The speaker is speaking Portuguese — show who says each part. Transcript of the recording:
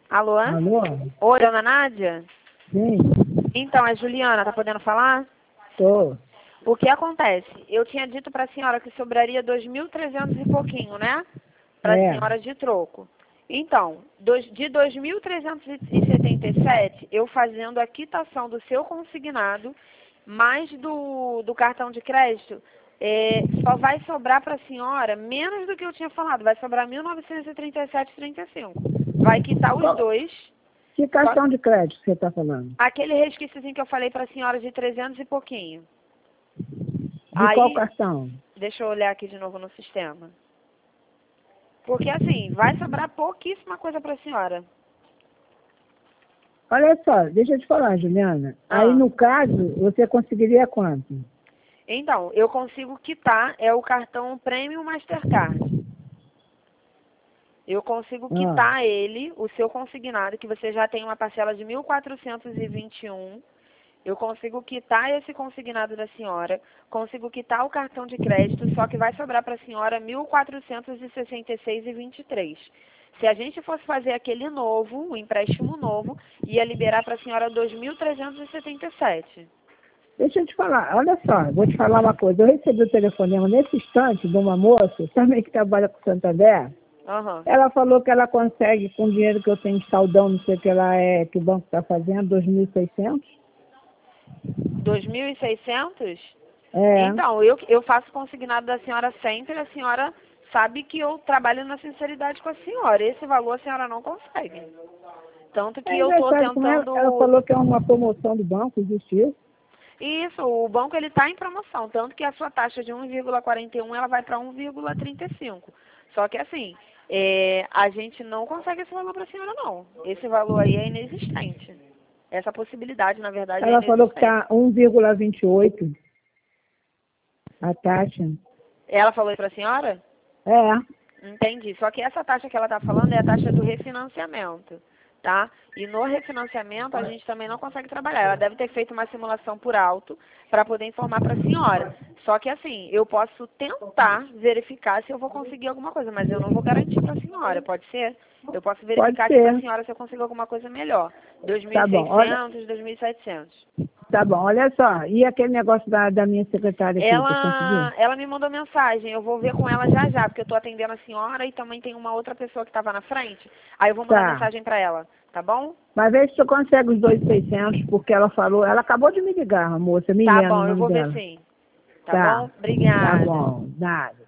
Speaker 1: Alô?
Speaker 2: Alô?
Speaker 1: Oi, dona Nádia?
Speaker 2: Sim,
Speaker 1: Então, é Juliana, tá podendo falar?
Speaker 2: tô.
Speaker 1: O que acontece? Eu tinha dito para a senhora que sobraria 2.300 e pouquinho, né? Para a
Speaker 2: É.
Speaker 1: senhora de troco. Então, de 2.377, eu fazendo a quitação do seu consignado, mais do cartão de crédito, só vai sobrar para a senhora menos do que eu tinha falado. Vai sobrar 1.937,35. Vai quitar os
Speaker 2: Qual-
Speaker 1: dois.
Speaker 2: Que
Speaker 1: Só
Speaker 2: cartão de crédito você está falando?
Speaker 1: aquele resquíciozinho que eu falei para a senhora de 300 e pouquinho.
Speaker 2: De qual
Speaker 1: Aí,
Speaker 2: cartão?
Speaker 1: deixa eu olhar aqui de novo no sistema. Porque assim, vai sobrar pouquíssima coisa para a senhora.
Speaker 2: Olha só, deixa eu te falar, Juliana. Aí,
Speaker 1: Ah.
Speaker 2: no caso, você conseguiria quanto?
Speaker 1: Então, eu consigo quitar, é o cartão Premium Mastercard. Eu consigo
Speaker 2: Ah,
Speaker 1: quitar ele, o seu consignado, que você já tem uma parcela de 1.421. Eu consigo quitar esse consignado da senhora, consigo quitar o cartão de crédito, só que vai sobrar para a senhora 1.466,23. Se a gente fosse fazer aquele novo, o empréstimo novo, ia liberar para a senhora 2.377.
Speaker 2: deixa eu te falar. Olha só, vou te falar uma coisa. Eu recebi o telefonema nesse instante de uma moça, também que trabalha com Santander.
Speaker 1: Aham.
Speaker 2: Ela falou que ela consegue, com o dinheiro que eu tenho de saldão, não sei o que que o banco está fazendo, 2.600.
Speaker 1: 2.600?
Speaker 2: É.
Speaker 1: Então, eu faço consignado da senhora sempre, a senhora sabe que eu trabalho na sinceridade com a senhora. Esse valor a senhora não consegue. Tanto que
Speaker 2: É
Speaker 1: eu estou
Speaker 2: engraçado com ela, ela
Speaker 1: tentando...
Speaker 2: falou que é uma promoção do banco, existe isso.
Speaker 1: Isso, o banco ele está em promoção, tanto que a sua taxa de 1,41 ela vai para 1,35. Só que assim, a gente não consegue esse valor para a senhora não. Esse valor aí é inexistente. Essa possibilidade, na verdade, é
Speaker 2: Ela falou que
Speaker 1: inexistente.
Speaker 2: está 1,28 a taxa.
Speaker 1: Ela falou isso para a senhora?
Speaker 2: É.
Speaker 1: Entendi. Só que essa taxa que ela está falando é a taxa do refinanciamento, tá? E no refinanciamento a gente também não consegue trabalhar. Ela deve ter feito uma simulação por alto para poder informar para a senhora. Só que assim, eu posso tentar verificar se eu vou conseguir alguma coisa, mas eu não vou garantir para a senhora, pode ser? Eu posso
Speaker 2: Pode
Speaker 1: verificar aqui para a
Speaker 2: ser.
Speaker 1: senhora se eu consigo alguma coisa melhor.
Speaker 2: Tá bom, olha,
Speaker 1: 2.600, 2.700.
Speaker 2: tá bom, olha só. E aquele negócio da minha secretária aqui, você conseguiu?
Speaker 1: Ela me mandou mensagem, eu vou ver com ela já já, porque eu estou atendendo a senhora e também tem uma outra pessoa que estava na frente. Aí eu vou mandar
Speaker 2: Tá.
Speaker 1: mensagem para ela, tá bom?
Speaker 2: Mas vê se você consegue os 2.600, porque ela falou, ela acabou de me ligar, a moça,
Speaker 1: Tá
Speaker 2: Milena, o
Speaker 1: bom, eu
Speaker 2: nome
Speaker 1: vou ver
Speaker 2: dela.
Speaker 1: sim. Tá
Speaker 2: Tá.
Speaker 1: bom?
Speaker 2: Tá
Speaker 1: Obrigada.
Speaker 2: bom, nada.